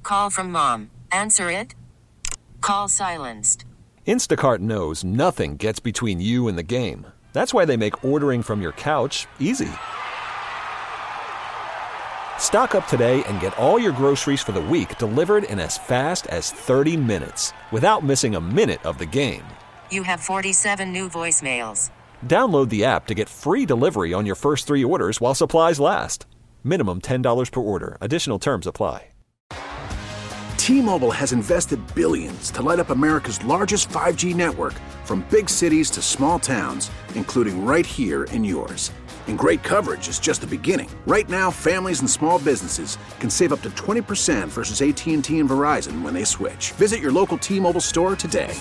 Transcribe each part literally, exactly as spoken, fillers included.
Call from mom. Answer it. Call silenced. Instacart knows nothing gets between you and the game. That's why they make ordering from your couch easy. Stock up today and get all your groceries for the week delivered in as fast as thirty minutes without missing a minute of the game. You have forty-seven new voicemails. Download the app to get free delivery on your first three orders while supplies last. Minimum ten dollars per order. Additional terms apply. T-Mobile has invested billions to light up America's largest five G network, from big cities to small towns, including right here in yours. And great coverage is just the beginning. Right now, families and small businesses can save up to twenty percent versus A T and T and Verizon when they switch. Visit your local T-Mobile store today.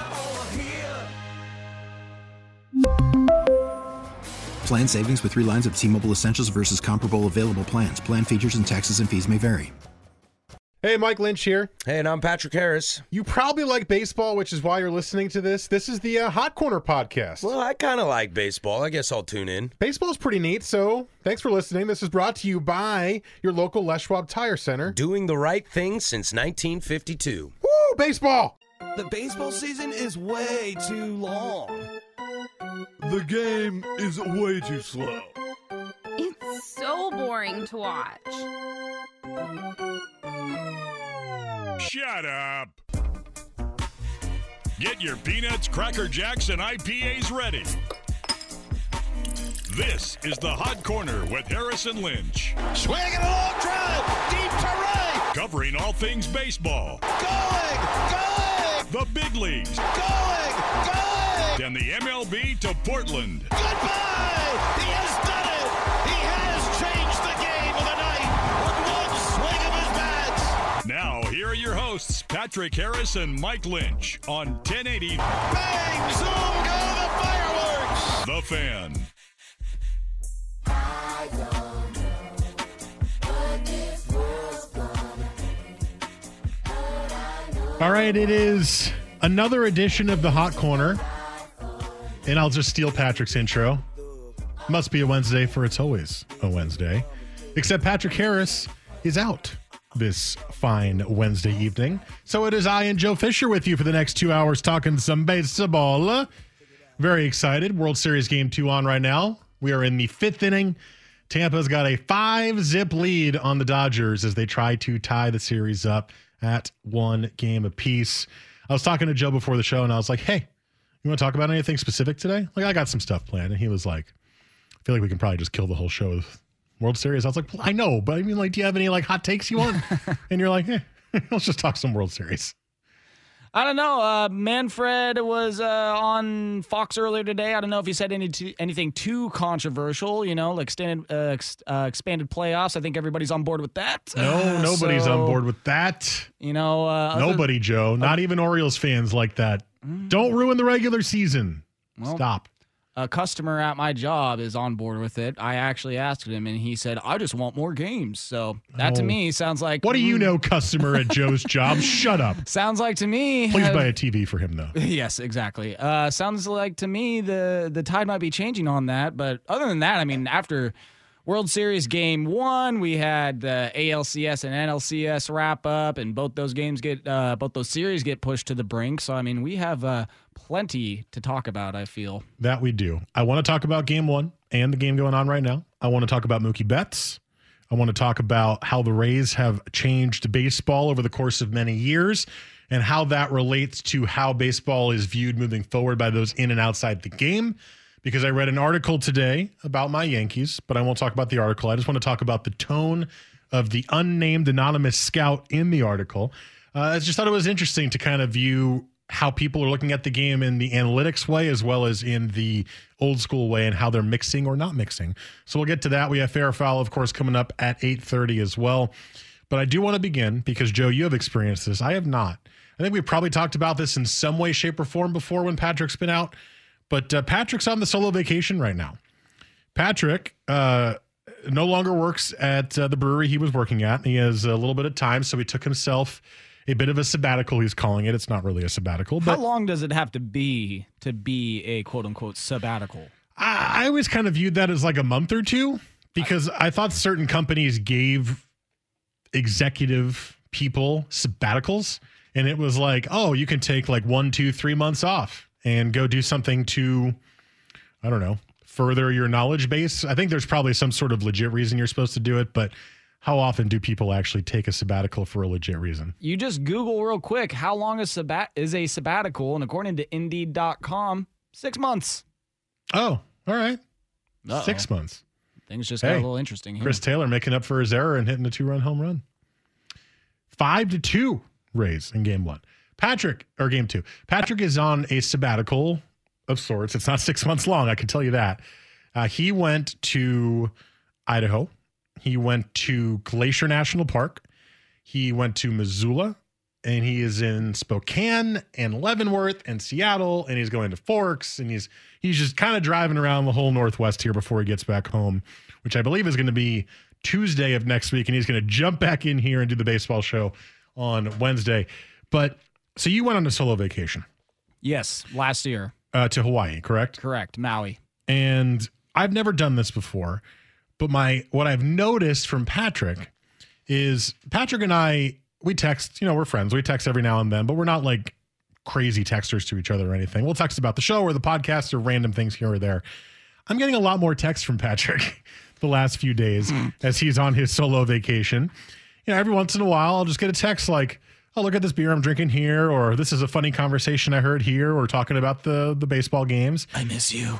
Plan savings with three lines of T-Mobile Essentials versus comparable available plans. Plan features and taxes and fees may vary. Hey, Mike Lynch here. Hey, and I'm Patrick Harris. You probably like baseball, which is why you're listening to this. This is the uh, Hot Corner podcast. Well, I kind of like baseball. I guess I'll tune in. Baseball's pretty neat, so thanks for listening. This is brought to you by your local Les Schwab Tire Center. Doing the right thing since nineteen fifty-two. Woo, baseball! The baseball season is way too long. The game is way too slow. It's so boring to watch. Shut up. Get your peanuts, Cracker Jacks, and I P As ready. This is the Hot Corner with Harrison Lynch. Swinging a long drive, deep to right. Covering all things baseball. Going, going. The big leagues. Going, going. And the M L B to Portland. Goodbye. He has done it. He has changed the game of the night with one swing of his bat. Now, here are your hosts, Patrick Harris and Mike Lynch on ten eighty. Bang, zoom, go the fireworks. The Fan. I don't know what this world's gonna be. All right, it is another edition of the Hot Corner. And I'll just steal Patrick's intro. Must be a Wednesday, for it's always a Wednesday. Except Patrick Harris is out this fine Wednesday evening. So it is I and Joe Fisher with you for the next two hours talking some baseball. Very excited. World Series Game two on right now. We are in the fifth inning. Tampa's got a five-zip lead on the Dodgers as they try to tie the series up at one game apiece. I was talking to Joe before the show, and I was like, hey, you want to talk about anything specific today? Like, I got some stuff planned. And he was like, I feel like we can probably just kill the whole show with World Series. I was like, well, I know, but I mean, like, do you have any, like, hot takes you want? And you're like, eh, let's just talk some World Series. I don't know. Uh, Manfred was uh, on Fox earlier today. I don't know if he said any t- anything too controversial, you know, like extended, uh, ex- uh, expanded playoffs. I think everybody's on board with that. No, uh, nobody's so, on board with that. You know, uh, nobody, other, Joe. Not uh, even Orioles fans like that. Mm, Don't ruin the regular season. Well, Stop. A customer at my job is on board with it. I actually asked him, and he said, I just want more games. So that oh. to me sounds like... What do you know, customer at Joe's job? Shut up. Sounds like to me... Please buy a T V for him, though. Yes, exactly. Uh, sounds like to me the, the tide might be changing on that. But other than that, I mean, after World Series Game one, we had the A L C S and N L C S wrap up, and both those games get... Uh, both those series get pushed to the brink. So, I mean, we have... Uh, plenty to talk about, I feel. That we do. I want to talk about game one and the game going on right now. I want to talk about Mookie Betts. I want to talk about how the Rays have changed baseball over the course of many years and how that relates to how baseball is viewed moving forward by those in and outside the game. Because I read an article today about my Yankees, but I won't talk about the article. I just want to talk about the tone of the unnamed anonymous scout in the article. Uh, I just thought it was interesting to kind of view how people are looking at the game in the analytics way as well as in the old school way and how they're mixing or not mixing. So we'll get to that. We have Fair or Foul, of course, coming up at eight thirty as well. But I do want to begin because, Joe, you have experienced this. I have not. I think we've probably talked about this in some way, shape, or form before when Patrick's been out. But uh, Patrick's on the solo vacation right now. Patrick uh, no longer works at uh, the brewery he was working at. He has a little bit of time, so he took himself a bit of a sabbatical, he's calling it. It's not really a sabbatical. But how long does it have to be to be a quote-unquote sabbatical? I, I always kind of viewed that as like a month or two because I, I thought certain companies gave executive people sabbaticals, and it was like, oh, you can take like one, two, three months off and go do something to, I don't know, further your knowledge base. I think there's probably some sort of legit reason you're supposed to do it, but how often do people actually take a sabbatical for a legit reason? You just Google real quick, how long a sabbat is a sabbatical, and according to Indeed dot com, six months. Oh, all right. Uh-oh. Six months. Things just Hey, got a little interesting here. Chris Taylor making up for his error and hitting a two-run home run. Five to two Rays in game one. Patrick, or game two. Patrick is on a sabbatical of sorts. It's not six months long, I can tell you that. Uh, he went to Idaho. He went to Glacier National Park. He went to Missoula. And he is in Spokane and Leavenworth and Seattle, and he's going to Forks, and he's he's just kind of driving around the whole Northwest here before he gets back home, which I believe is going to be Tuesday of next week, and he's going to jump back in here and do the baseball show on Wednesday. But so you went on a solo vacation. Yes, last year. Uh, to Hawaii, correct? Correct, Maui. And I've never done this before, but my what I've noticed from Patrick is Patrick and I, we text, you know, we're friends. We text every now and then, but we're not like crazy texters to each other or anything. We'll text about the show or the podcast or random things here or there. I'm getting a lot more texts from Patrick the last few days as he's on his solo vacation. You know, every once in a while, I'll just get a text like, oh, look at this beer I'm drinking here, or this is a funny conversation I heard here, or talking about the, the baseball games. I miss you.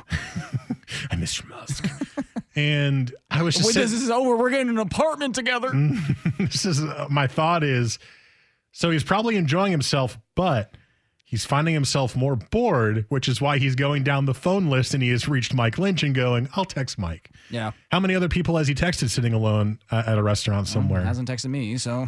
I miss your Musk. And I was just when saying, this is over, we're getting an apartment together. This is uh, my thought is, so he's probably enjoying himself, but he's finding himself more bored, which is why he's going down the phone list and he has reached Mike Lynch and going, I'll text Mike. Yeah. How many other people has he texted sitting alone uh, at a restaurant somewhere? Well, hasn't texted me, so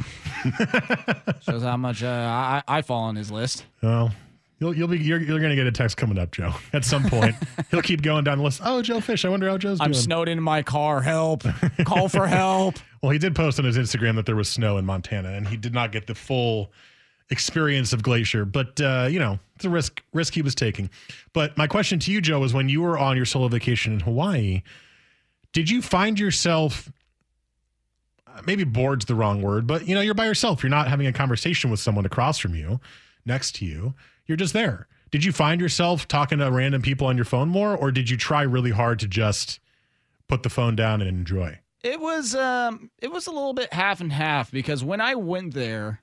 shows how much uh, I, I fall on his list. Well, you'll you'll be you're, you're going to get a text coming up, Joe. At some point, he'll keep going down the list. Oh, Joe Fish. I wonder how Joe's I'm doing. I'm snowed in my car. Help! Call for help. Well, he did post on his Instagram that there was snow in Montana, and he did not get the full experience of Glacier. But uh, you know, it's a risk risk he was taking. But my question to you, Joe, is when you were on your solo vacation in Hawaii, did you find yourself, maybe bored's the wrong word, but you know, you're by yourself. You're not having a conversation with someone across from you, next to you. You're just there. Did you find yourself talking to random people on your phone more, or did you try really hard to just put the phone down and enjoy? It was um, it was a little bit half and half, because when I went there,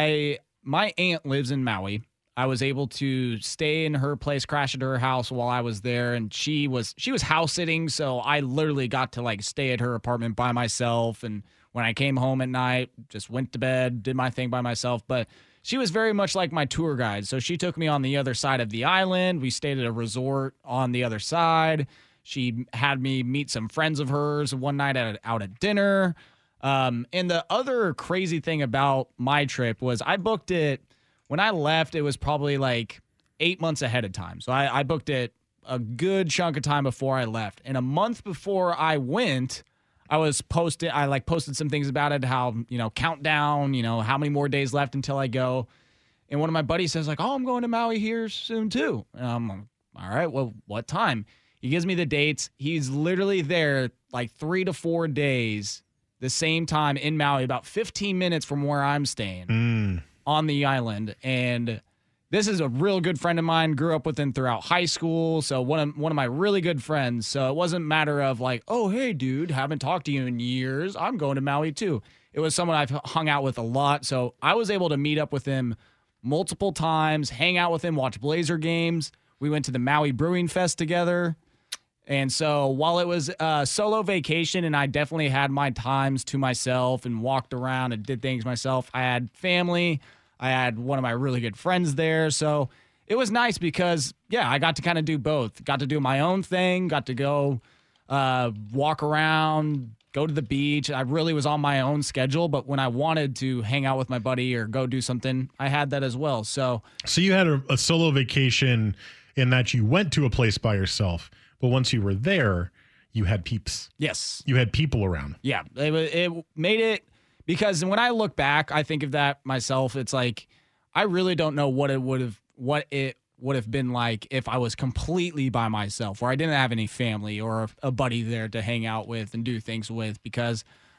I my aunt lives in Maui. I was able to stay in her place, crash at her house while I was there, and she was she was house sitting, so I literally got to like stay at her apartment by myself. And when I came home at night, just went to bed, did my thing by myself. But she was very much like my tour guide, so she took me on the other side of the island. We stayed at a resort on the other side. She had me meet some friends of hers one night at, out at dinner. Um, and the other crazy thing about my trip was I booked it, when I left, it was probably like eight months ahead of time. So I, I booked it a good chunk of time before I left. And a month before I went, I was posted, I like posted some things about it, how, you know, countdown, you know, how many more days left until I go. And one of my buddies says like, oh, I'm going to Maui here soon too. And I'm like, all right, well, what time? He gives me the dates. He's literally there like three to four days, the same time in Maui, about fifteen minutes from where I'm staying Mm. on the island. And this is a real good friend of mine, grew up with him throughout high school. So one of, one of my really good friends. So it wasn't a matter of like, oh, hey, dude, haven't talked to you in years. I'm going to Maui too. It was someone I've hung out with a lot. So I was able to meet up with him multiple times, hang out with him, watch Blazer games. We went to the Maui Brewing Fest together. And so while it was a solo vacation and I definitely had my times to myself and walked around and did things myself, I had family. I had one of my really good friends there. So it was nice because, yeah, I got to kind of do both. Got to do my own thing, got to go uh, walk around, go to the beach. I really was on my own schedule, but when I wanted to hang out with my buddy or go do something, I had that as well. So, so you had a, a solo vacation in that you went to a place by yourself, but once you were there, you had peeps. Yes. You had people around. Yeah. It, it made it, because when I look back, I think of that myself. It's like, I really don't know what it would have, what it would have been like if I was completely by myself, where I didn't have any family or a buddy there to hang out with and do things with, because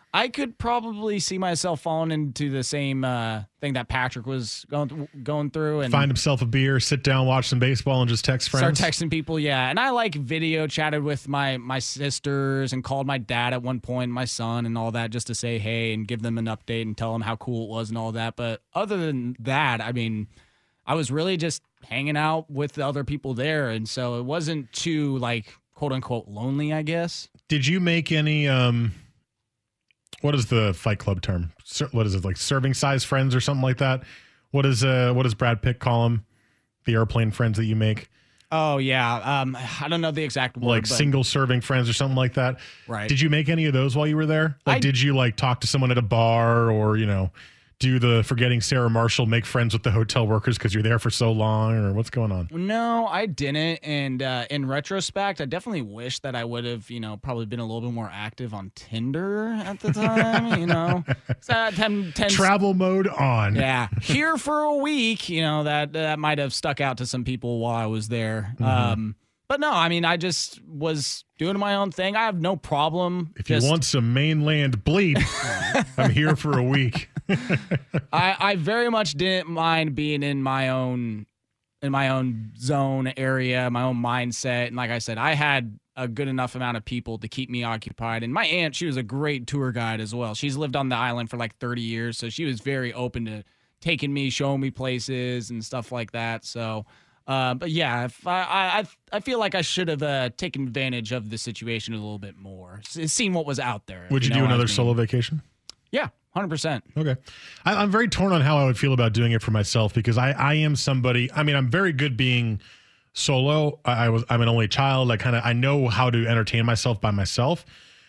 I could probably see myself falling into the same uh, thing that Patrick was going going through, and find himself a beer, sit down, watch some baseball, and just text friends. Start texting people, yeah. And I like video chatted with my my sisters and called my dad at one point, my son, and all that, just to say hey and give them an update and tell them how cool it was and all that. But other than that, I mean, I was really just hanging out with the other people there, and so it wasn't too like quote unquote lonely, I guess. Did you make any? Um, what is the Fight Club term? Ser- what is it, like serving size friends or something like that? What is uh what does Brad Pitt call them? The airplane friends that you make? Oh yeah, um, I don't know the exact word. Like but single serving friends or something like that. Right. Did you make any of those while you were there? Like, I, did you like talk to someone at a bar, or you know, do the forgetting Sarah Marshall, make friends with the hotel workers because you're there for so long, or what's going on? No, I didn't. And uh, in retrospect, I definitely wish that I would have, you know, probably been a little bit more active on Tinder at the time, you know. So ten, ten, Travel mode on. Yeah. Here for a week, you know, that that might have stuck out to some people while I was there. Mm-hmm. Um, but no, I mean, I just was doing my own thing. I have no problem. If just, you want some mainland bleep, I'm here for a week. I, I very much didn't mind being in my own in my own zone area, my own mindset. And like I said, I had a good enough amount of people to keep me occupied. And my aunt, she was a great tour guide as well. She's lived on the island for like thirty years. So she was very open to taking me, showing me places and stuff like that. So, uh, but yeah, if I, I, I feel like I should have uh, taken advantage of the situation a little bit more, seen what was out there. Would you, you know do another I mean. solo vacation? Yeah, one hundred percent. Okay. I, I'm very torn on how I would feel about doing it for myself, because I, I am somebody, I mean, I'm very good being solo. I, I was, I'm an only child. I kind of, I know how to entertain myself by myself.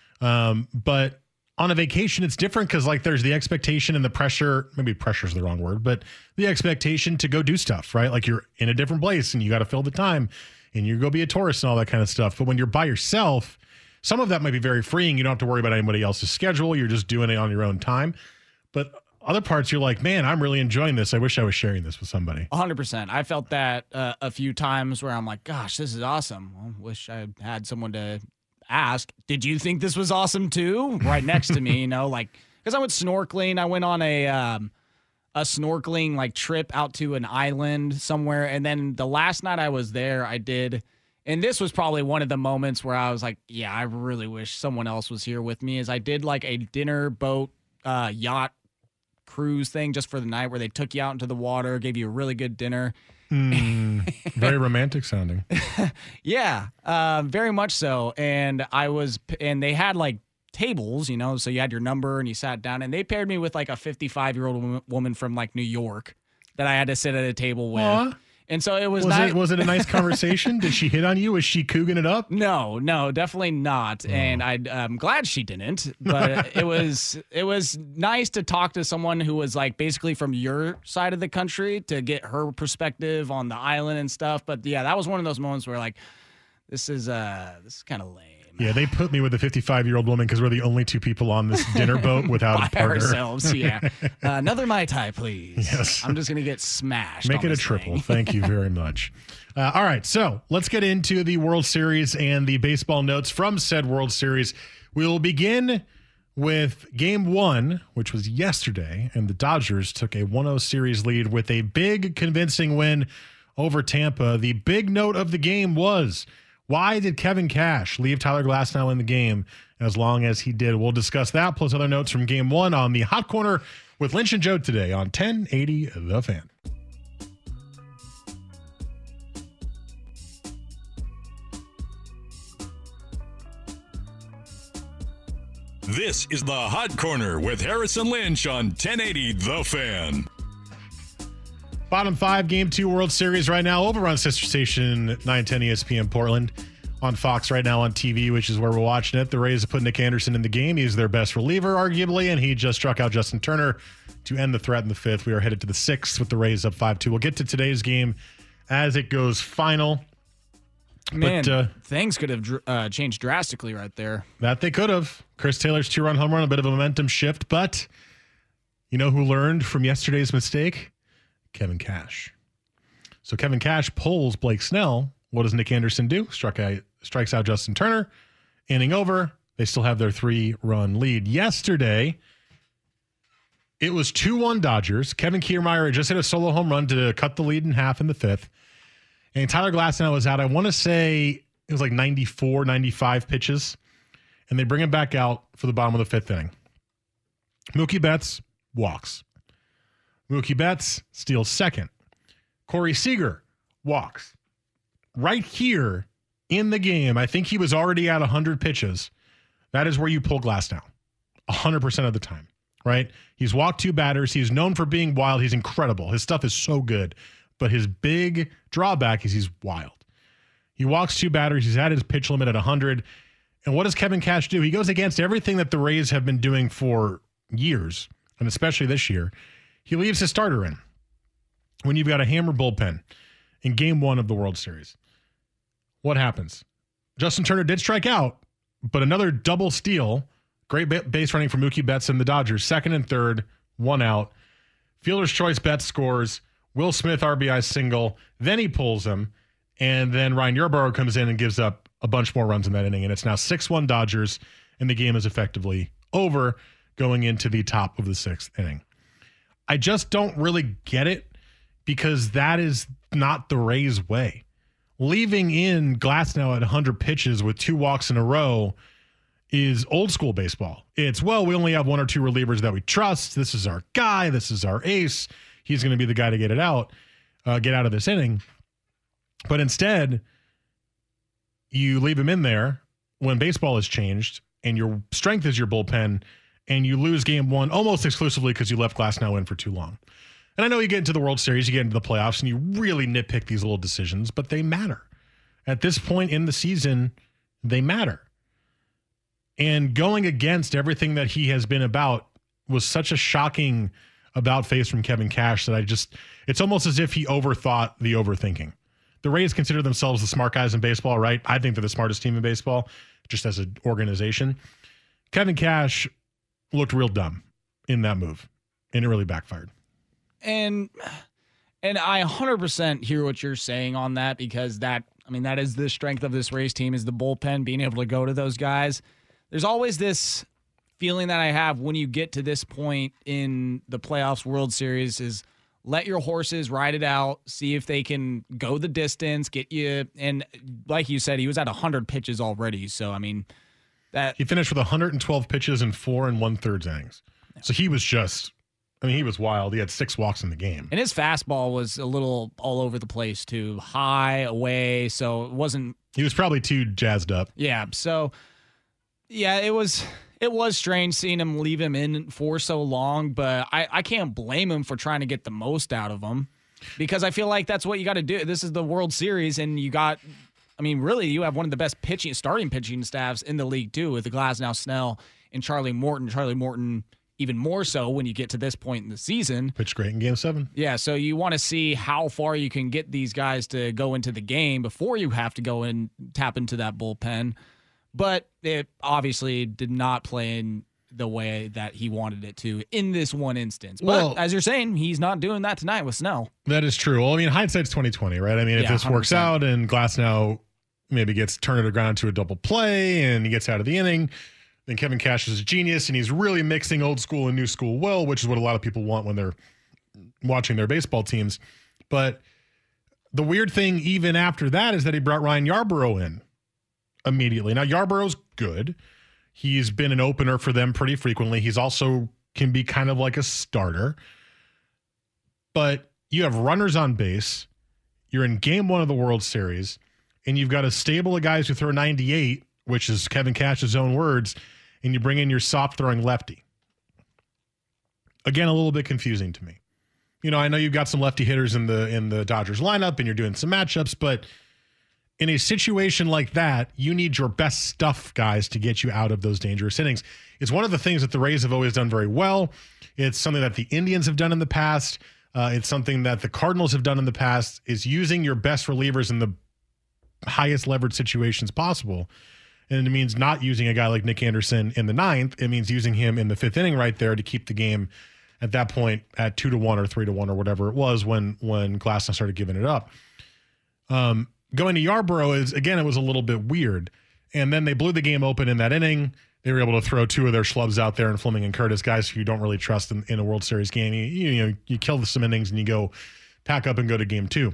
Um, but on a vacation, it's different because like there's the expectation and the pressure, maybe pressure is the wrong word, but the expectation to go do stuff, right? Like you're in a different place and you got to fill the time and you go be a tourist and all that kind of stuff. But when you're by yourself, some of that might be very freeing. You don't have to worry about anybody else's schedule. You're just doing it on your own time. But other parts, you're like, man, I'm really enjoying this. I wish I was sharing this with somebody. one hundred percent. I felt that uh, a few times where I'm like, gosh, this is awesome. Well, wish I had someone to ask, did you think this was awesome too? Right next to me, you know, like, because I went snorkeling. I went on a um, a snorkeling like trip out to an island somewhere. And then the last night I was there, I did... And this was probably one of the moments where I was like, yeah, I really wish someone else was here with me, is I did like a dinner boat uh, yacht cruise thing just for the night where they took you out into the water, gave you a really good dinner. Mm, very romantic sounding. Yeah, uh, very much so. And I was, and they had like tables, you know, so you had your number and you sat down, and they paired me with like a fifty-five-year-old woman from like New York that I had to sit at a table with. Aww. And so it was was not, it was it a nice conversation? Did she hit on you? Was she cooging it up? No, no, definitely not. Oh. And I, I'm glad she didn't. But it was it was nice to talk to someone who was like basically from your side of the country to get her perspective on the island and stuff. But yeah, that was one of those moments where like, this is uh this is kind of lame. Yeah, they put me with a fifty-five-year-old woman because we're the only two people on this dinner boat without a partner. Ourselves, yeah. Uh, another Mai Tai, please. Yes. I'm just going to get smashed. Make it a triple. Thing. Thank you very much. Uh, all right, so let's get into the World Series and the baseball notes from said World Series. We'll begin with game one, which was yesterday, and the Dodgers took a one oh series lead with a big, convincing win over Tampa. The big note of the game was, why did Kevin Cash leave Tyler Glasnow in the game as long as he did? We'll discuss that, plus other notes from game one on the Hot Corner with Lynch and Joe today on ten eighty The Fan. This is the Hot Corner with Harrison Lynch on ten eighty The Fan. Bottom five, Game two World Series right now over on sister station nine ten E S P N Portland, on Fox right now on T V, which is where we're watching it. The Rays have put Nick Anderson in the game. He's their best reliever, arguably, and he just struck out Justin Turner to end the threat in the fifth. We are headed to the sixth with the Rays up five two. We'll get to today's game as it goes final. Man, but, uh, things could have uh, changed drastically right there. That they could have. Chris Taylor's two-run home run, a bit of a momentum shift, but you know who learned from yesterday's mistake? Kevin Cash. So Kevin Cash pulls Blake Snell. What does Nick Anderson do? Struck out, strikes out Justin Turner. Inning over. They still have their three-run lead. Yesterday, it was two one Dodgers. Kevin Kiermaier had just hit a solo home run to cut the lead in half in the fifth. And Tyler Glasnow was out. I want to say it was like ninety-four, ninety-five pitches. And they bring him back out for the bottom of the fifth inning. Mookie Betts walks. Mookie Betts steals second. Corey Seager walks. Right here in the game, I think he was already at one hundred pitches. That is where you pull Glasnow one hundred percent of the time, right? He's walked two batters. He's known for being wild. He's incredible. His stuff is so good. But his big drawback is he's wild. He walks two batters. He's at his pitch limit at one hundred. And what does Kevin Cash do? He goes against everything that the Rays have been doing for years, and especially this year. He leaves his starter in when you've got a hammer bullpen in game one of the World Series. What happens? Justin Turner did strike out, but another double steal. Great base running for Mookie Betts and the Dodgers. Second and third, one out. Fielder's choice, Betts scores. Will Smith R B I single. Then he pulls him. And then Ryan Yarbrough comes in and gives up a bunch more runs in that inning. And it's now six one Dodgers, and the game is effectively over going into the top of the sixth inning. I just don't really get it because that is not the Rays' way. Leaving in Glasnow at one hundred pitches with two walks in a row is old school baseball. It's, well, we only have one or two relievers that we trust. This is our guy. This is our ace. He's going to be the guy to get it out, uh, get out of this inning. But instead, you leave him in there when baseball has changed and your strength is your bullpen, and you lose game one almost exclusively because you left Glasnow in for too long. And I know you get into the World Series, you get into the playoffs, and you really nitpick these little decisions, but they matter. At this point in the season, they matter. And going against everything that he has been about was such a shocking about face from Kevin Cash that I just, it's almost as if he overthought the overthinking. The Rays consider themselves the smart guys in baseball, right? I think they're the smartest team in baseball, just as an organization. Kevin Cash looked real dumb in that move, and it really backfired. And and I one hundred percent hear what you're saying on that, because that, I mean, that is the strength of this Rays team, is the bullpen, being able to go to those guys. There's always this feeling that I have when you get to this point in the playoffs, World Series, is let your horses ride it out, see if they can go the distance, get you. And like you said, he was at one hundred pitches already. So, I mean, that he finished with one hundred twelve pitches in four and one third innings. Yeah. So he was just, I mean, he was wild. He had six walks in the game. And his fastball was a little all over the place too, high, away. So it wasn't. He was probably too jazzed up. Yeah. So, yeah, it was. It was strange seeing him leave him in for so long, but I, I can't blame him for trying to get the most out of him, because I feel like that's what you got to do. This is the World Series, and you got, I mean, really, you have one of the best pitching, starting pitching staffs in the league, too, with the Glasnow, Snell, and Charlie Morton. Charlie Morton even more so when you get to this point in the season. Pitched great in game seven. Yeah, so you want to see how far you can get these guys to go into the game before you have to go and tap into that bullpen. But it obviously did not play in the way that he wanted it to in this one instance. But well, as you're saying, he's not doing that tonight with Snell. That is true. Well, I mean, hindsight's twenty twenty, right? I mean, if yeah, this one hundred percent. works out and Glasnow maybe gets turned to the ground to a double play and he gets out of the inning, then Kevin Cash is a genius, and he's really mixing old school and new school well, which is what a lot of people want when they're watching their baseball teams. But the weird thing, even after that, is that he brought Ryan Yarbrough in immediately. Now, Yarbrough's good. He's been an opener for them pretty frequently. He's also can be kind of like a starter. But you have runners on base. You're in game one of the World Series, and you've got a stable of guys who throw ninety-eight, which is Kevin Cash's own words, and you bring in your soft-throwing lefty. Again, a little bit confusing to me. You know, I know you've got some lefty hitters in the in the Dodgers lineup, and you're doing some matchups, but in a situation like that, you need your best stuff guys to get you out of those dangerous innings. It's one of the things that the Rays have always done very well. It's something that the Indians have done in the past. Uh, it's something that the Cardinals have done in the past, is using your best relievers in the highest leverage situations possible. And it means not using a guy like Nick Anderson in the ninth. It means using him in the fifth inning right there to keep the game at that point at two to one or three to one or whatever it was when, when Glasnow started giving it up. Um, Going to Yarbrough is, again, it was a little bit weird. And then they blew the game open in that inning. they were able to throw two of their schlubs out there in Fleming and Curtis, guys who you don't really trust in, in a World Series game. You, you know, you kill the some innings and you go pack up and go to game two.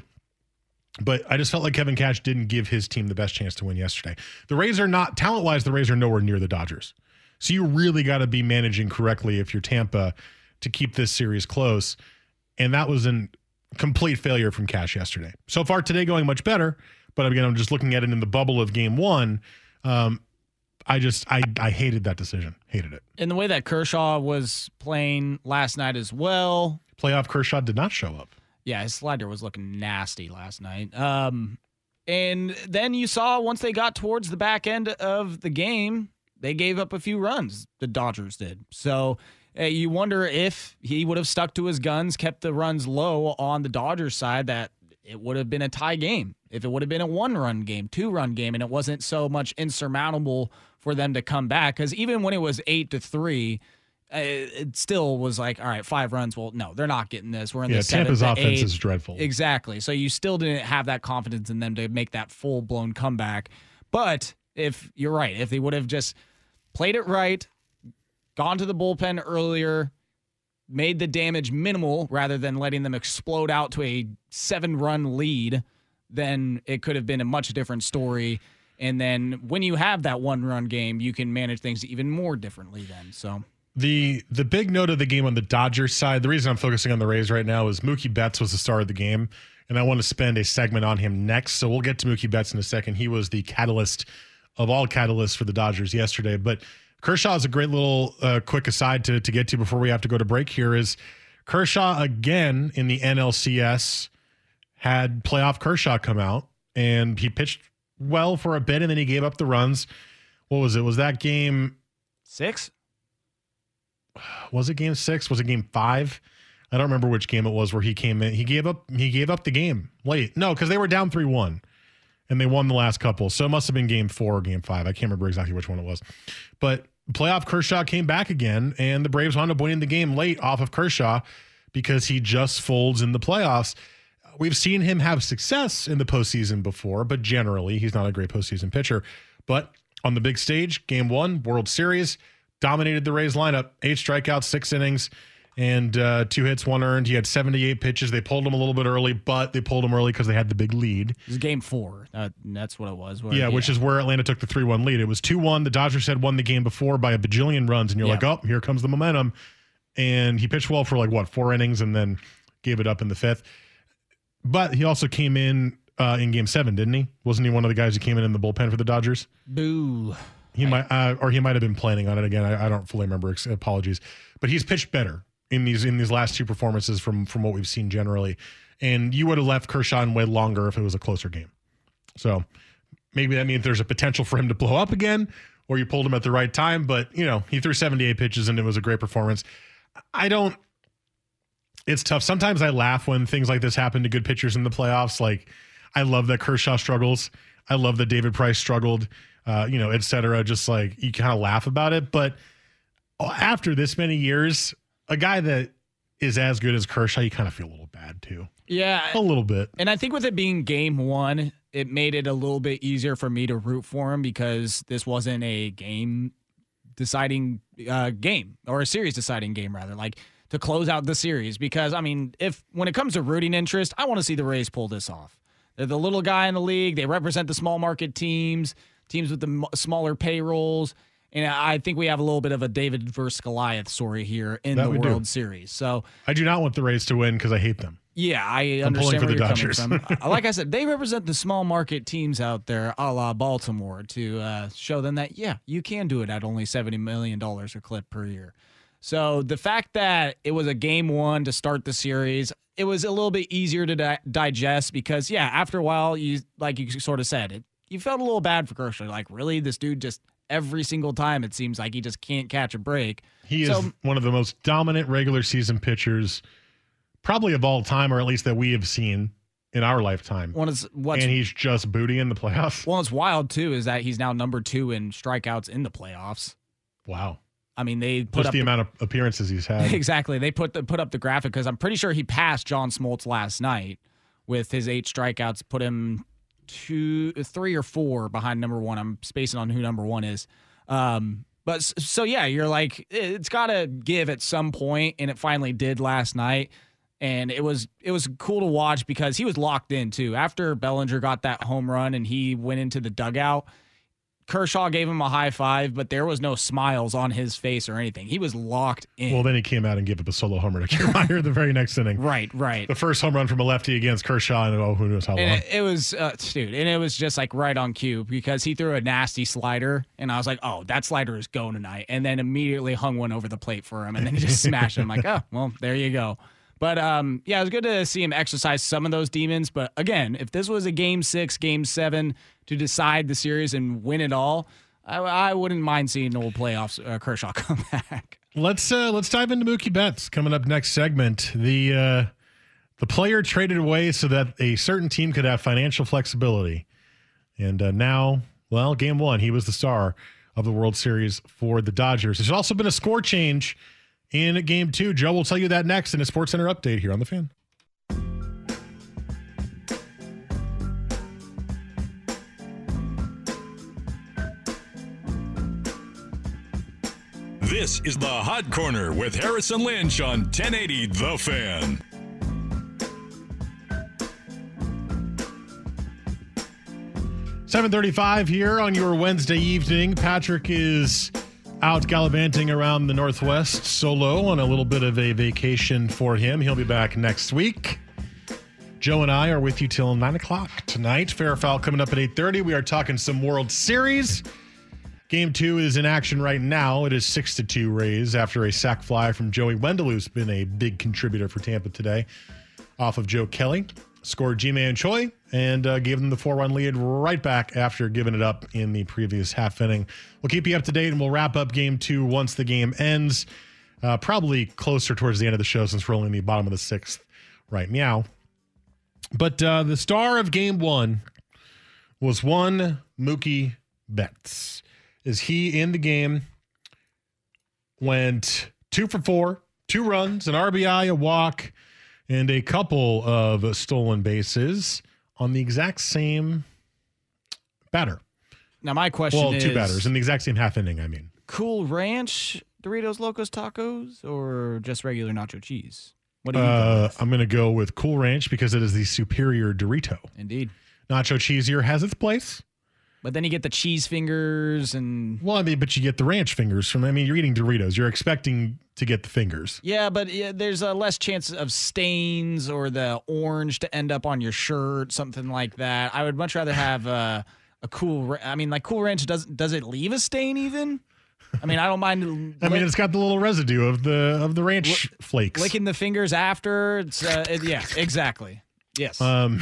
But I just felt like Kevin Cash didn't give his team the best chance to win yesterday. The Rays are not, talent-wise, the Rays are nowhere near the Dodgers. So you really got to be managing correctly if you're Tampa to keep this series close. And that was a complete failure from Cash yesterday. So far today going much better, but again, I'm just looking at it in the bubble of game one. Um, I just, I, I hated that decision. Hated it. And the way that Kershaw was playing last night as well. Playoff Kershaw did not show up. Yeah, his slider was looking nasty last night. Um, and then you saw once they got towards the back end of the game, they gave up a few runs, the Dodgers did. So uh, you wonder if he would have stuck to his guns, kept the runs low on the Dodgers side, that it would have been a tie game. If it would have been a one-run game, two-run game, and it wasn't so much insurmountable for them to come back. Because even when it was eight to three, uh, it still was like, all right, five runs. Well, no, they're not getting this. We're in yeah, the seventh Tampa's to offense eighth. is dreadful. Exactly. So you still didn't have that confidence in them to make that full-blown comeback. But if you're right, if they would have just played it right, gone to the bullpen earlier, made the damage minimal rather than letting them explode out to a seven-run lead, then it could have been a much different story. And then when you have that one-run game, you can manage things even more differently then. So the the big note of the game on the Dodgers side, the reason I'm focusing on the Rays right now is Mookie Betts was the star of the game, and I want to spend a segment on him next. So we'll get to Mookie Betts in a second. He was the catalyst of all catalysts for the Dodgers yesterday. But Kershaw is a great little uh, quick aside to, to get to before we have to go to break here is Kershaw again in the N L C S had playoff Kershaw come out, and he pitched well for a bit, and then he gave up the runs. What was it? Was that game six? Was it game six? Was it game five? I don't remember which game it was where he came in. He gave up. He gave up the game late. No, because they were down three one, and they won the last couple. So it must have been game four or game five. I can't remember exactly which one it was. But playoff Kershaw came back again, and the Braves wound up winning the game late off of Kershaw because he just folds in the playoffs. We've seen him have success in the postseason before, but generally he's not a great postseason pitcher. But on the big stage, game one, World Series, dominated the Rays lineup, eight strikeouts, six innings, and uh, two hits, one earned. He had seventy-eight pitches. They pulled him a little bit early, but they pulled him early because they had the big lead. It was game four. Uh, that's what it was. Where, yeah, yeah, which is where Atlanta took the three one lead. It was two one. The Dodgers had won the game before by a bajillion runs, and you're yeah. like, oh, here comes the momentum. And he pitched well for like, what, four innings and then gave it up in the fifth. But he also came in uh, in game seven, didn't he? Wasn't he one of the guys who came in in the bullpen for the Dodgers? Boo. He I, might, uh, or he might have been planning on it again. I, I don't fully remember. Apologies, but he's pitched better in these in these last two performances from from what we've seen generally. And you would have left Kershaw in way longer if it was a closer game. So maybe that means there's a potential for him to blow up again, or you pulled him at the right time. But you know, he threw seventy-eight pitches and it was a great performance. I don't. It's tough. Sometimes I laugh when things like this happen to good pitchers in the playoffs. Like, I love that Kershaw struggles. I love that David Price struggled, uh, you know, et cetera. Just like you kind of laugh about it. But after this many years, a guy that is as good as Kershaw, you kind of feel a little bad too. Yeah. A little bit. And I think with it being game one, it made it a little bit easier for me to root for him because this wasn't a game deciding uh, game or a series deciding game, rather. Like, to close out the series, because I mean, if when it comes to rooting interest, I want to see the Rays pull this off. They're the little guy in the league. They represent the small market teams, teams with the m- smaller payrolls, and I think we have a little bit of a David versus Goliath story here in That the we World do. Series. So I do not want the Rays to win because I hate them. yeah, I I'm understand pulling where for you're the coming Dodgers. from. Like I said, they represent the small market teams out there, a la Baltimore, to uh, show them that yeah, you can do it at only seventy million dollars a clip per year. So the fact that it was a game one to start the series, it was a little bit easier to di- digest because, yeah, after a while, you like you sort of said, it, you felt a little bad for Kershaw. Like, really? This dude just every single time it seems like he just can't catch a break. He so, is one of the most dominant regular season pitchers probably of all time, or at least that we have seen in our lifetime. One is what's, and he's just booty in the playoffs. Well, it's wild, too, is that he's now number two in strikeouts in the playoffs. Wow. I mean, they put Just up the amount of appearances he's had. Exactly. They put the, put up the graphic because I'm pretty sure he passed John Smoltz last night with his eight strikeouts, put him two, three or four behind number one. I'm spacing on who number one is. Um, But so, yeah, you're like, it's got to give at some point, and it finally did last night. And it was it was cool to watch because he was locked in, too. After Bellinger got that home run and he went into the dugout, Kershaw gave him a high five, but there was no smiles on his face or anything. He was locked in. Well, then he came out and gave up a solo homer to Kiermaier the very next inning. Right, right. The first home run from a lefty against Kershaw, and oh, who knows how long. And it, it was, uh, dude, and it was just like right on cue because he threw a nasty slider, and I was like, oh, that slider is going tonight. And then immediately hung one over the plate for him, and then he just smashed it. I'm like, oh, well, there you go. But, um, yeah, it was good to see him exercise some of those demons. But, again, if this was a game six, game seven to decide the series and win it all, I, I wouldn't mind seeing old playoffs uh, Kershaw come back. Let's uh, let's dive into Mookie Betts coming up next segment. The uh, the player traded away so that a certain team could have financial flexibility. And uh, now, well, game one, he was the star of the World Series for the Dodgers. There's also been a score change in game two. Joe will tell you that next in a SportsCenter update here on The Fan. This is the Hot Corner with Harrison Lynch on ten eighty The Fan. seven thirty-five here on your Wednesday evening. Patrick is out gallivanting around the Northwest solo on a little bit of a vacation for him. He'll be back next week. Joe and I are with you till nine o'clock tonight. Fair or Foul coming up at eight thirty. We are talking some World Series. Game two is in action right now. It is six to two Rays after a sac fly from Joey Wendell, who's been a big contributor for Tampa today, off of Joe Kelly. Scored Ji-Man Choi and uh, gave them the four-run lead right back after giving it up in the previous half inning. We'll keep you up to date, and we'll wrap up game two once the game ends, uh, probably closer towards the end of the show since we're only in the bottom of the sixth right now. But uh, the star of game one was one Mookie Betts. Is he in the game went two for four, two runs, an R B I, a walk, and a couple of stolen bases on the exact same batter. Now, my question well, is... Well, two batters in the exact same half inning, I mean. Cool Ranch Doritos Locos Tacos or just regular nacho cheese? What do you uh, I'm going to go with Cool Ranch because it is the superior Dorito. Indeed. Nacho Cheesier has its place. But then you get the cheese fingers and... Well, I mean, but you get the ranch fingers from... I mean, you're eating Doritos. You're expecting to get the fingers. Yeah, but yeah, there's a less chance of stains or the orange to end up on your shirt, something like that. I would much rather have uh, a Cool... I mean, like Cool Ranch, does does it leave a stain even? I mean, I don't mind... I mean, it's got the little residue of the of the ranch l- flakes. Licking the fingers after. It's uh, it, yeah, exactly. Yes. Um...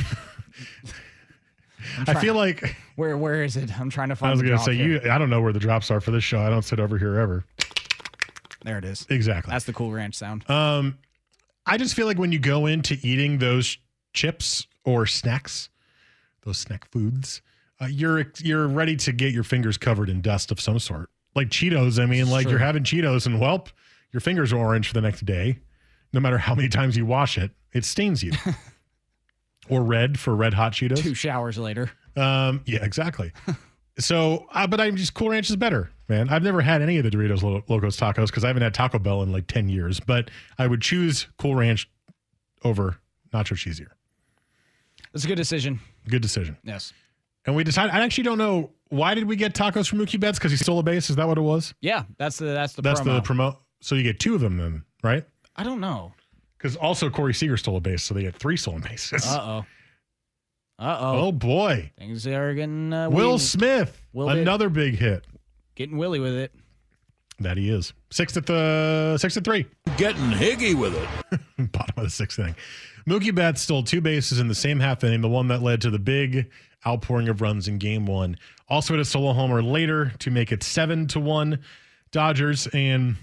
I feel like where where is it? I'm trying to find. I was going to say here. you. I don't know where the drops are for this show. I don't sit over here ever. There it is. Exactly. That's the Cool Ranch sound. Um, I just feel like when you go into eating those chips or snacks, those snack foods, uh, you're you're ready to get your fingers covered in dust of some sort. Like Cheetos. I mean, like sure. You're having Cheetos and whelp, your fingers are orange for the next day. No matter how many times you wash it, it stains you. Or red for Red Hot Cheetos. Two showers later. Um, yeah, exactly. so, uh, but I'm just Cool Ranch is better, man. I've never had any of the Doritos Lo- Locos Tacos because I haven't had Taco Bell in like ten years. But I would choose Cool Ranch over Nacho Cheesier. That's a good decision. Good decision. Yes. And we decided. I actually don't know why did we get tacos from Mookie Betts because he stole a base. Is that what it was? Yeah, that's the that's the that's promo. the promote. So you get two of them then, right? I don't know. Because also Corey Seager stole a base, so they had three stolen bases. Uh-oh. Uh-oh. Oh, boy. Things are getting... Uh, Will weird. Smith, Will another it. big hit. Getting willy with it. That he is. Six at the six at three. Getting higgy with it. Bottom of the sixth inning. Mookie Betts stole two bases in the same half inning, the one that led to the big outpouring of runs in game one. Also hit a solo homer later to make it seven to one Dodgers. And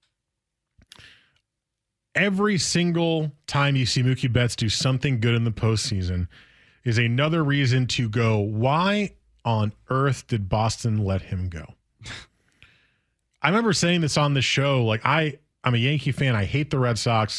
every single time you see Mookie Betts do something good in the postseason is another reason to go, why on earth did Boston let him go? I remember saying this on the show. Like, I, I'm a Yankee fan. I hate the Red Sox.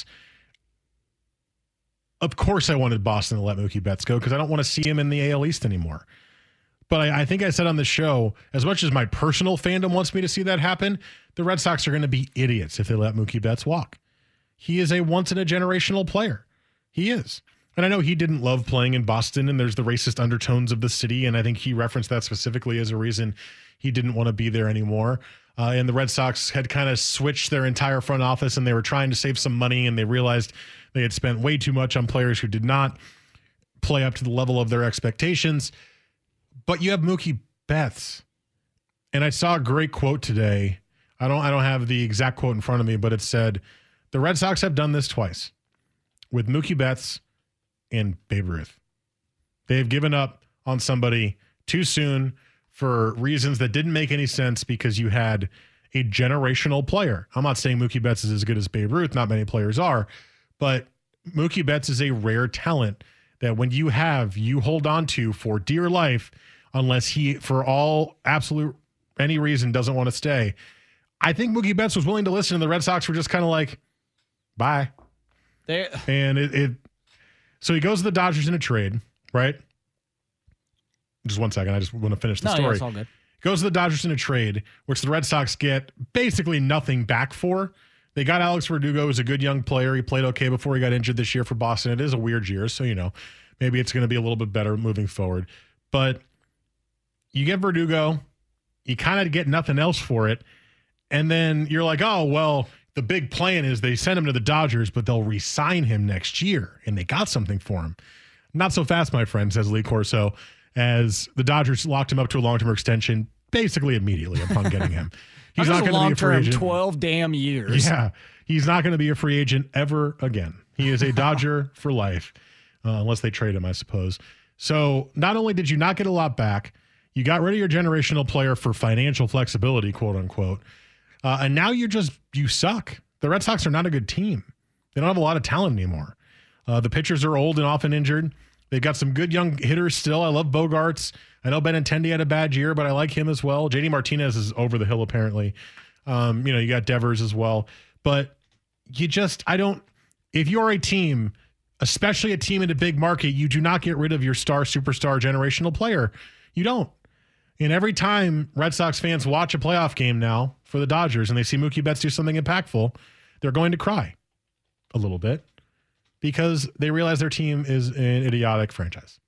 Of course I wanted Boston to let Mookie Betts go because I don't want to see him in the A L East anymore. But I, I think I said on the show, as much as my personal fandom wants me to see that happen, the Red Sox are going to be idiots if they let Mookie Betts walk. He is a once-in-a-generational player. He is. And I know he didn't love playing in Boston, and there's the racist undertones of the city, and I think he referenced that specifically as a reason he didn't want to be there anymore. Uh, and the Red Sox had kind of switched their entire front office, and they were trying to save some money, and they realized they had spent way too much on players who did not play up to the level of their expectations. But you have Mookie Betts. And I saw a great quote today. I don't I don't have the exact quote in front of me, but it said, the Red Sox have done this twice with Mookie Betts and Babe Ruth. They have given up on somebody too soon for reasons that didn't make any sense because you had a generational player. I'm not saying Mookie Betts is as good as Babe Ruth. Not many players are. But Mookie Betts is a rare talent that when you have, you hold on to for dear life, unless he, for all absolute any reason, doesn't want to stay. I think Mookie Betts was willing to listen, and the Red Sox were just kind of like, bye. There. And it, it, so he goes to the Dodgers in a trade, right? Just one second. I just want to finish the no, story. Yeah, it's all good. Goes to the Dodgers in a trade, which the Red Sox get basically nothing back for. They got Alex Verdugo, who's a good young player. He played okay before he got injured this year for Boston. It is a weird year, so, you know, maybe it's going to be a little bit better moving forward. But you get Verdugo, you kind of get nothing else for it, and then you're like, oh, well, the big plan is they send him to the Dodgers, but they'll re-sign him next year, and they got something for him. Not so fast, my friend, says Lee Corso, as the Dodgers locked him up to a long-term extension basically immediately upon getting him. He's not going to be a free agent. twelve damn years. Yeah, he's not going to be a free agent ever again. He is a Dodger for life, uh, unless they trade him, I suppose. So not only did you not get a lot back, you got rid of your generational player for financial flexibility, quote unquote, uh, and now you just you suck. The Red Sox are not a good team. They don't have a lot of talent anymore. Uh, the pitchers are old and often injured. They've got some good young hitters still. I love Bogarts. I know Benintendi had a bad year, but I like him as well. J D Martinez is over the hill, apparently. Um, you know, you got Devers as well. But you just, I don't, if you're a team, especially a team in a big market, you do not get rid of your star, superstar, generational player. You don't. And every time Red Sox fans watch a playoff game now for the Dodgers and they see Mookie Betts do something impactful, they're going to cry a little bit because they realize their team is an idiotic franchise.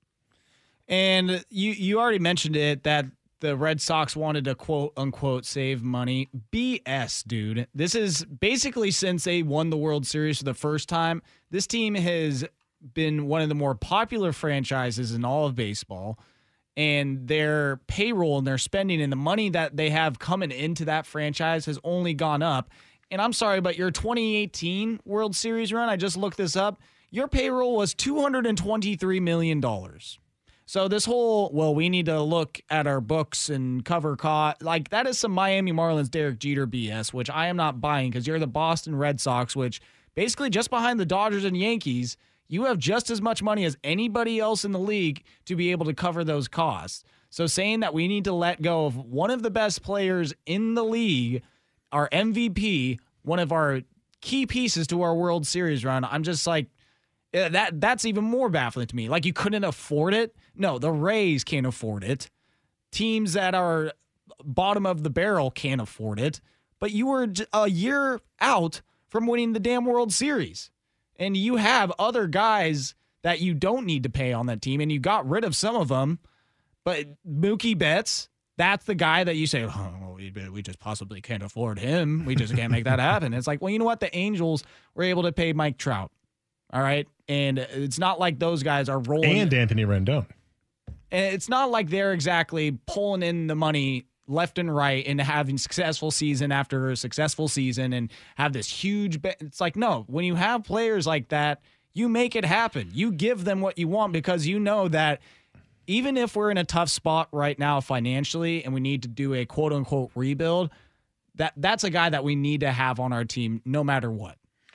And you you already mentioned it, that the Red Sox wanted to quote unquote save money. B S, dude. This is basically since they won the World Series for the first time, this team has been one of the more popular franchises in all of baseball. And their payroll and their spending and the money that they have coming into that franchise has only gone up. And I'm sorry, but your twenty eighteen World Series run, I just looked this up, your payroll was two hundred twenty-three million dollars. So this whole, well, we need to look at our books and cover cost, like that is some Miami Marlins Derek Jeter B S, which I am not buying because you're the Boston Red Sox, which basically just behind the Dodgers and Yankees, you have just as much money as anybody else in the league to be able to cover those costs. So saying that we need to let go of one of the best players in the league, our M V P, one of our key pieces to our World Series run, I'm just like, that that's even more baffling to me. Like, you couldn't afford it? No, the Rays can't afford it. Teams that are bottom of the barrel can't afford it. But you were a year out from winning the damn World Series. And you have other guys that you don't need to pay on that team, and you got rid of some of them. But Mookie Betts, that's the guy that you say, oh, well, we, we just possibly can't afford him. We just can't make that happen. It's like, well, you know what? The Angels were able to pay Mike Trout. All right. And it's not like those guys are rolling. And Anthony Rendon. And it's not like they're exactly pulling in the money left and right and having successful season after a successful season and have this huge be- it's like, no, when you have players like that, you make it happen. You give them what you want because you know that even if we're in a tough spot right now financially and we need to do a quote unquote rebuild, that that's a guy that we need to have on our team no matter what.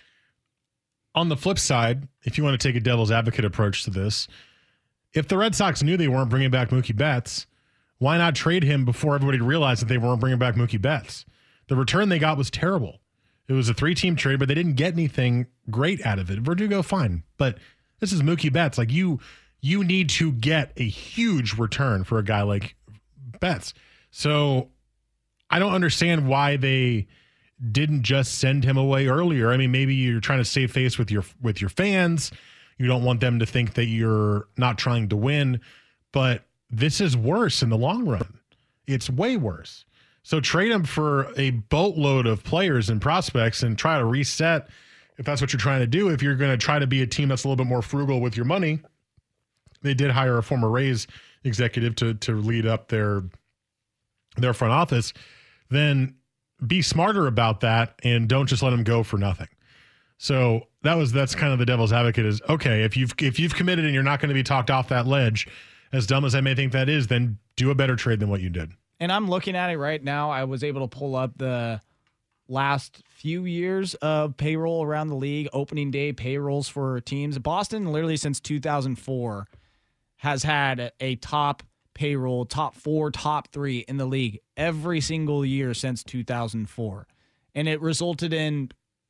On the flip side, if you want to take a devil's advocate approach to this, if the Red Sox knew they weren't bringing back Mookie Betts, why not trade him before everybody realized that they weren't bringing back Mookie Betts? The return they got was terrible. It was a three-team trade, but they didn't get anything great out of it. Verdugo, fine. But this is Mookie Betts. Like, you you need to get a huge return for a guy like Betts. So I don't understand why they didn't just send him away earlier. I mean, maybe you're trying to save face with your with your fans. You don't want them to think that you're not trying to win, but this is worse in the long run. It's way worse. So trade him for a boatload of players and prospects and try to reset if that's what you're trying to do. If you're going to try to be a team that's a little bit more frugal with your money, they did hire a former Rays executive to to lead up their their front office. Then be smarter about that and don't just let them go for nothing. So that was that's kind of the devil's advocate is, okay, if you've if you've committed and you're not going to be talked off that ledge, as dumb as I may think that is, then do a better trade than what you did. And I'm looking at it right now. I was able to pull up the last few years of payroll around the league, opening day payrolls for teams. Boston, literally since two thousand four, has had a top payroll, top four, top three in the league every single year since two thousand four. And it resulted in,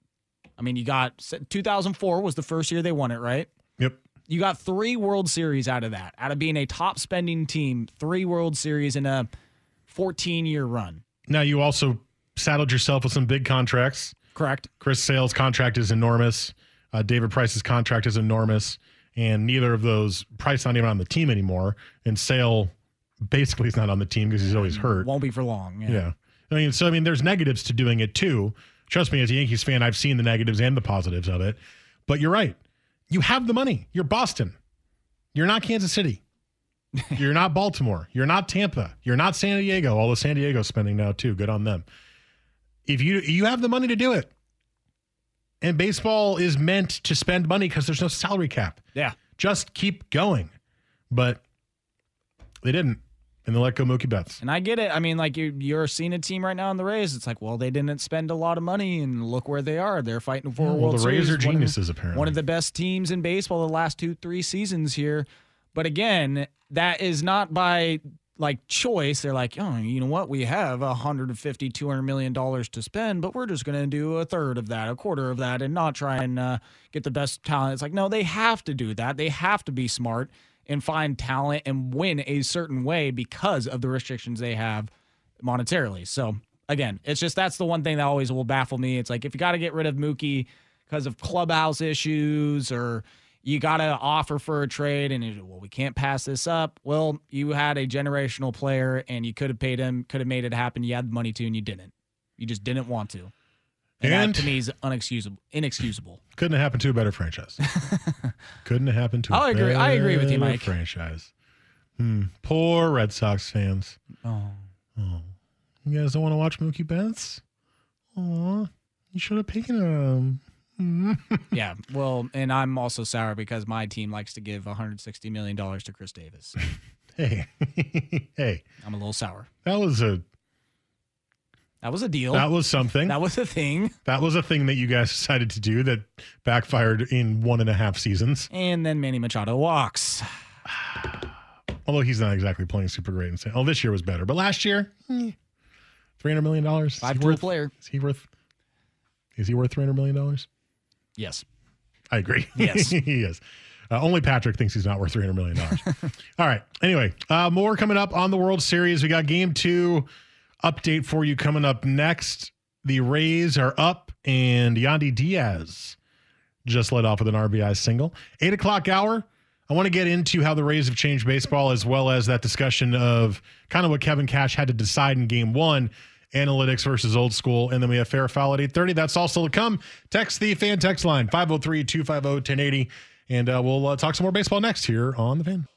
I mean, you got, two thousand four was the first year they won it, right? Yep. You got three World Series out of that, out of being a top spending team, three World Series in a fourteen-year run. Now, you also saddled yourself with some big contracts. Correct. Chris Sale's contract is enormous. Uh, David Price's contract is enormous. And neither of those, Price not even on the team anymore. And Sale basically is not on the team because he's always hurt. Won't be for long. Yeah. yeah. I mean, so, I mean, there's negatives to doing it too. Trust me, as a Yankees fan, I've seen the negatives and the positives of it. But you're right. You have the money. You're Boston. You're not Kansas City. You're not Baltimore. You're not Tampa. You're not San Diego, although San Diego's spending now too. Good on them. If you you have the money to do it. And baseball is meant to spend money because there's no salary cap. Yeah. Just keep going. But they didn't. And they let go Mookie Betts. And I get it. I mean, like you, you're seeing a team right now in the Rays. It's like, well, they didn't spend a lot of money, and look where they are. They're fighting for Yeah, a well, World the Series. Rays are One of the- geniuses, apparently. One of the best teams in baseball the last two, three seasons here. But again, that is not by like choice. They're like, oh, you know what? We have one hundred fifty, two hundred million dollars to spend, but we're just going to do a third of that, a quarter of that, and not try and uh, get the best talent. It's like, no, they have to do that. They have to be smart and find talent and win a certain way because of the restrictions they have monetarily. So again, it's just, that's the one thing that always will baffle me. It's like, if you got to get rid of Mookie because of clubhouse issues, or you got to offer for a trade and it, well, we can't pass this up. Well, you had a generational player and you could have paid him, could have made it happen. You had the money to, and you didn't. You just didn't want to. And, And that to me is unexcusable. Inexcusable. Couldn't have happened to a better franchise. Couldn't have happened to a I agree. I agree with you, better Mike. franchise. Hmm. Poor Red Sox fans. Oh. Oh. You guys don't want to watch Mookie Betts? Aw. You should have taken him. Yeah, well, and I'm also sour because my team likes to give one hundred sixty million dollars to Chris Davis. Hey. Hey. I'm a little sour. That was a That was a deal. that was something. That was a thing. That was a thing that you guys decided to do that backfired in one and a half seasons. And then Manny Machado walks. Although he's not exactly playing super great. In San- oh, this year was better. But last year, eh, three hundred million dollars. Five-tool player. Is he worth Is he worth three hundred million dollars? Yes. I agree. Yes. He is. Uh, only Patrick thinks he's not worth three hundred million dollars. All right. Anyway, uh, more coming up on the World Series. We got game two update for you coming up next. The Rays are up, and Yandy Diaz just led off with an R B I single. Eight o'clock hour. I want to get into how the Rays have changed baseball, as well as that discussion of kind of what Kevin Cash had to decide in game one. Analytics versus old school. And then we have fair foul at eight thirty. That's all still to come. Text the fan text line, five oh three, two five oh, ten eighty. And uh, we'll uh, talk some more baseball next here on The Fan.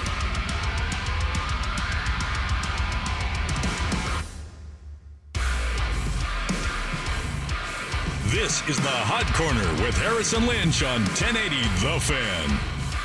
This is the Hot Corner with Harrison Lynch on ten eighty The Fan.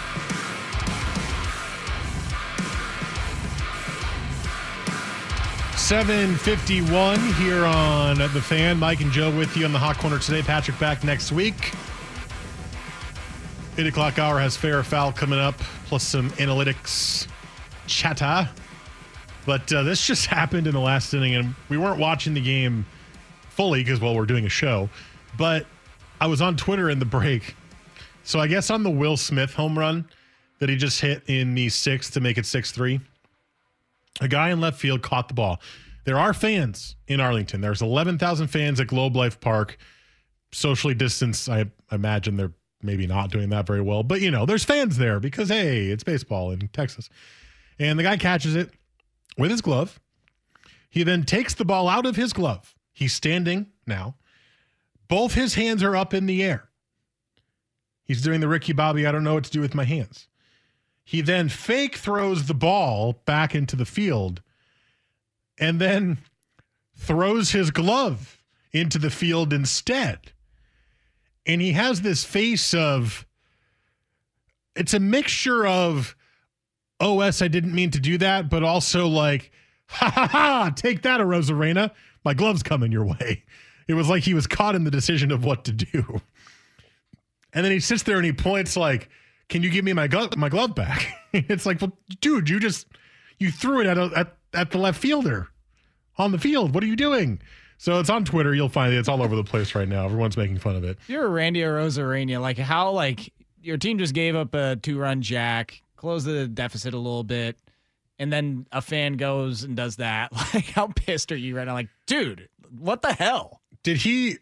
seven fifty-one here on The Fan. Mike and Joe with you on the Hot Corner today. Patrick back next week. eight o'clock hour has fair or foul coming up, plus some analytics chatter. But uh, this just happened in the last inning, and we weren't watching the game fully because, well, we're doing a show. But I was on Twitter in the break. So I guess on the Will Smith home run, that he just hit in the sixth to make it six three. A guy in left field caught the ball. There are fans in Arlington. There's eleven thousand fans at Globe Life Park. Socially distanced, I imagine they're maybe not doing that very well. But, you know, there's fans there because, hey, it's baseball in Texas. And the guy catches it with his glove. He then takes the ball out of his glove. He's standing now. Both his hands are up in the air. He's doing the Ricky Bobby, I don't know what to do with my hands. He then fake throws the ball back into the field and then throws his glove into the field instead. And he has this face of, it's a mixture of, O S, I didn't mean to do that, but also like, ha ha ha, take that, Arozarena. My glove's coming your way. It was like he was caught in the decision of what to do. And then he sits there and he points like, can you give me my glove, my glove back? It's like, well, dude, you just, you threw it at, a, at at the left fielder on the field. What are you doing? So it's on Twitter. You'll find it. It's all over the place right now. Everyone's making fun of it. If you're Randy Arozarena, like how, like your team just gave up a two-run jack, closed the deficit a little bit, and then a fan goes and does that. Like, how pissed are you right now? Like, dude, what the hell? Did he...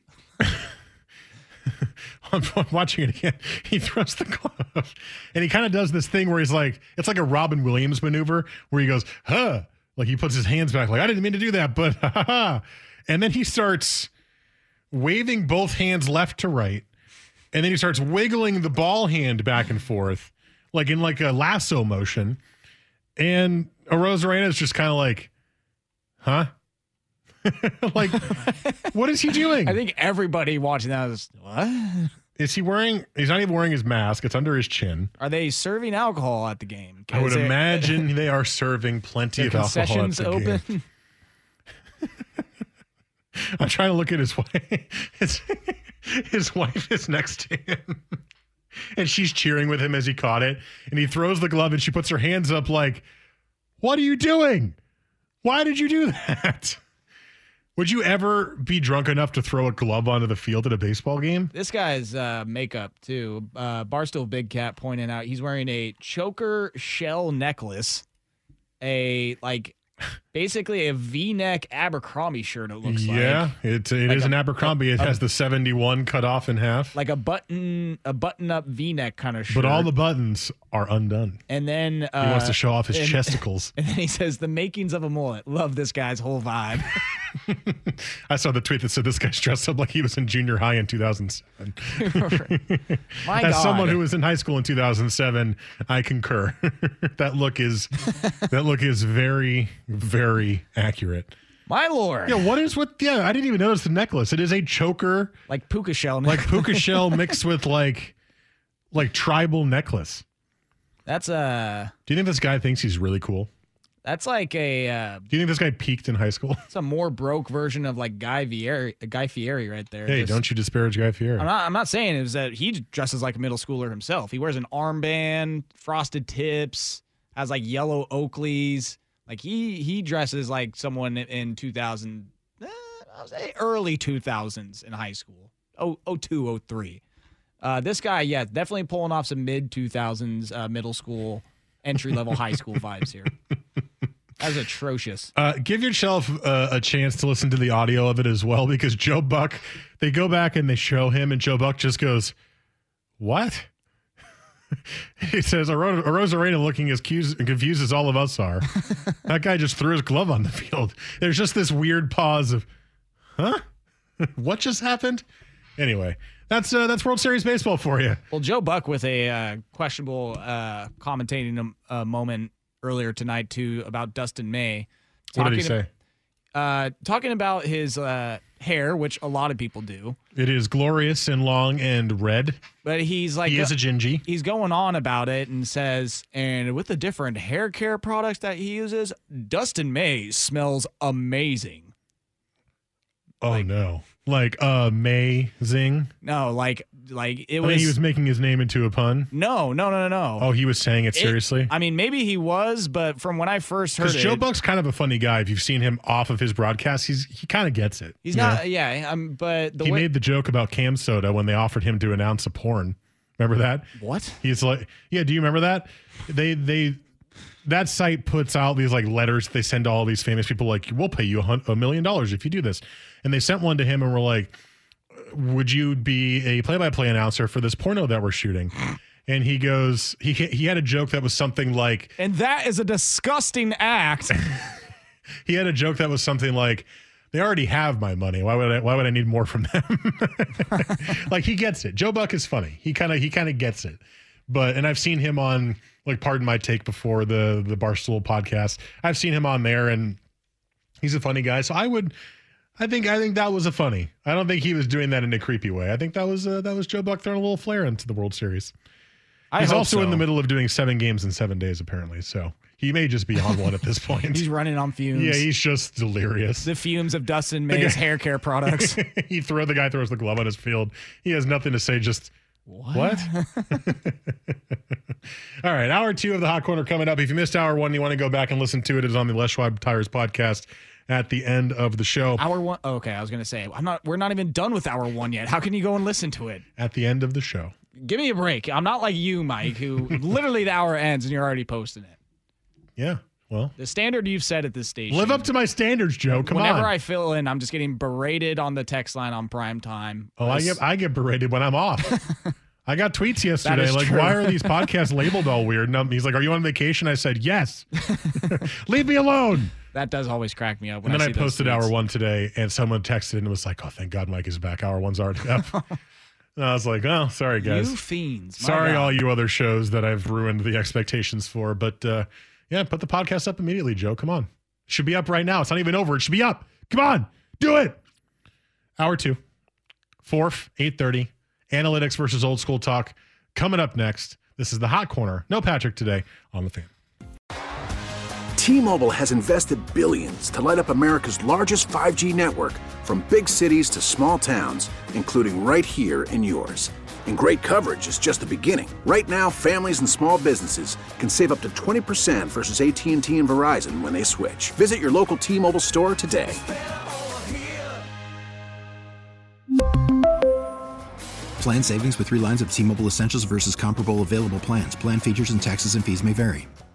I'm watching it again. He throws the glove, and he kind of does this thing where he's like, it's like a Robin Williams maneuver where he goes, huh, like he puts his hands back like, I didn't mean to do that, but ha ha ha. And then he starts waving both hands left to right, and then he starts wiggling the ball hand back and forth like in like a lasso motion. And Arozarena is just kind of like, huh? Like, what is he doing? I think everybody watching that is, what? Is he wearing, he's not even wearing his mask. It's under his chin. Are they serving alcohol at the game? I would imagine they are serving plenty of alcohol at the open? Game. I'm trying to look at his wife. His, his wife is next to him. And she's cheering with him as he caught it. And he throws the glove and she puts her hands up like, what are you doing? Why did you do that? Would you ever be drunk enough to throw a glove onto the field at a baseball game? This guy's uh, makeup, too. Uh, Barstool Big Cat pointing out he's wearing a choker shell necklace, a, like, basically a V-neck Abercrombie shirt, it looks yeah, like. Yeah, it, it like is a, an Abercrombie. It a, has the seventy-one cut off in half. Like a button, a button-up V-neck kind of shirt. But all the buttons are undone. And then... Uh, he wants to show off his and, chesticles. And then he says, the makings of a mullet. Love this guy's whole vibe. I saw the tweet that said this guy's dressed up like he was in junior high in two thousand seven. My As God. someone who was in high school in two thousand seven, I concur. that look is that look is very, very accurate. My lord. Yeah, what is what? Yeah, I didn't even notice the necklace. It is a choker, like puka shell, like puka shell mixed with like like tribal necklace. That's a. Do you think this guy thinks he's really cool? That's like a. Uh, Do you think this guy peaked in high school? It's a more broke version of like Guy Fieri, Guy Fieri right there. Hey, Just, don't you disparage Guy Fieri? I'm not. I'm not saying it was that he dresses like a middle schooler himself. He wears an armband, frosted tips, has like yellow Oakleys. Like he he dresses like someone in two thousand, eh, I would say early two thousands in high school. Oh, oh two, oh three. Uh, this guy, yeah, definitely pulling off some mid two thousands uh, middle school, entry level high school vibes here. That was atrocious. Uh, give yourself uh, a chance to listen to the audio of it as well, because Joe Buck, they go back and they show him, and Joe Buck just goes, "What?" He says, Arozarena looking as confused as all of us are. That guy just threw his glove on the field. There's just this weird pause of, huh? What just happened? Anyway, that's uh, that's World Series baseball for you. Well, Joe Buck with a uh, questionable uh, commentating uh, moment earlier tonight, too, about Dustin May. What did he say? Uh, talking about his uh, hair, which a lot of people do. It is glorious and long and red. But he's like... He is a gingy. He's going on about it and says, and with the different hair care products that he uses, Dustin May smells amazing. Oh, like, no. Like amazing? No, like like it I was... mean, he was making his name into a pun? No, no, no, no, no. Oh, he was saying it seriously? It, I mean, maybe he was, but from when I first heard it... Because Joe Buck's kind of a funny guy. If you've seen him off of his broadcast, he's he kind of gets it. He's not... Know? Yeah, um, but... The he way, made the joke about Cam Soda when they offered him to announce a porn Remember that? What? He's like, yeah. Do you remember that? They they that site puts out these like letters they send to all these famous people. Like, we'll pay you a, hun- a million dollars if you do this. And they sent one to him and were like, would you be a play-by-play announcer for this porno that we're shooting? And he goes, he he had a joke that was something like, and that is a disgusting act. He had a joke that was something like, they already have my money. Why would I, why would I need more from them? Like, he gets it. Joe Buck is funny. He kind of he kind of gets it. But and I've seen him on, like, Pardon My Take before, the the Barstool podcast. I've seen him on there, and he's a funny guy. So I would, I think I think that was a funny. I don't think he was doing that in a creepy way. I think that was uh, that was Joe Buck throwing a little flair into the World Series. I He's hope also so. in the middle of doing seven games in seven days, apparently. So he may just be on one at this point. He's running on fumes. Yeah, he's just delirious. The fumes of Dustin May's hair care products. he throw the guy throws the glove on his field. He has nothing to say. Just what? what? All right, hour two of the Hot Corner coming up. If you missed hour one, you want to go back and listen to it. It is on the Les Schwab Tires podcast at the end of the show. Hour one. Oh, okay, I was gonna say I'm not. We're not even done with hour one yet. How can you go and listen to it at the end of the show? Give me a break. I'm not like you, Mike, who literally the hour ends and you're already posting it. Yeah. Well, the standard you've set at this station. Live up to my standards, Joe. Come whenever on. Whenever I fill in, I'm just getting berated on the text line on prime time. Oh, I get I get berated when I'm off. I got tweets yesterday like, true. why are these podcasts labeled all weird? And he's like, are you on vacation? I said, yes. Leave me alone. That does always crack me up. When And then I, I, see posted those tweets. hour one today, and someone texted and was like, oh, thank God Mike is back. Hour one's already up. And I was like, oh, sorry, guys. You fiends. My Sorry, God. all you other shows that I've ruined the expectations for. But uh, yeah, put the podcast up immediately, Joe. Come on. It should be up right now. It's not even over. It should be up. Come on. Do it. Hour two. Fourth, eight thirty. Analytics versus old school talk. Coming up next. This is the Hot Corner. No Patrick today on The Fan. T-Mobile has invested billions to light up America's largest five G network, from big cities to small towns, including right here in yours. And great coverage is just the beginning. Right now, families and small businesses can save up to twenty percent versus A T and T and Verizon when they switch. Visit your local T-Mobile store today. Plan savings with three lines of T-Mobile Essentials versus comparable available plans. Plan features and taxes and fees may vary.